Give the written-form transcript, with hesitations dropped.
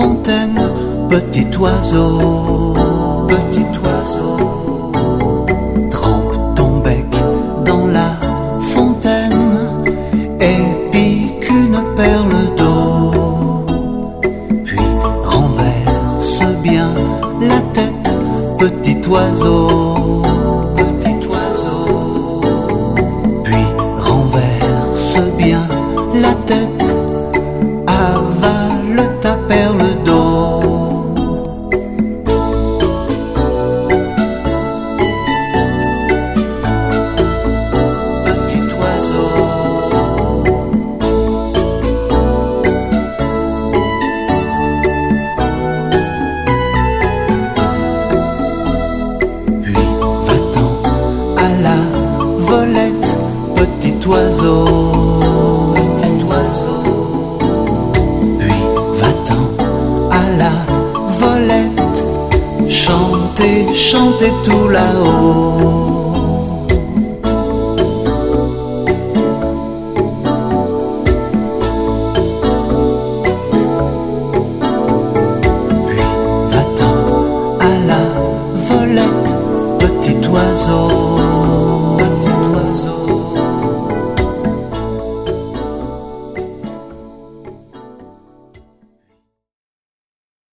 fontaine, petit oiseau, trempe ton bec dans la fontaine et pique une perle d'eau, puis renverse bien la tête, petit oiseau, puis renverse bien la tête, avale ta perle d'eau. Petit oiseau, puis va-t'en à la volette, petit oiseau, puis va-t'en à la volette, chanter tout là-haut. Puis va-t'en à la volette, petit oiseau.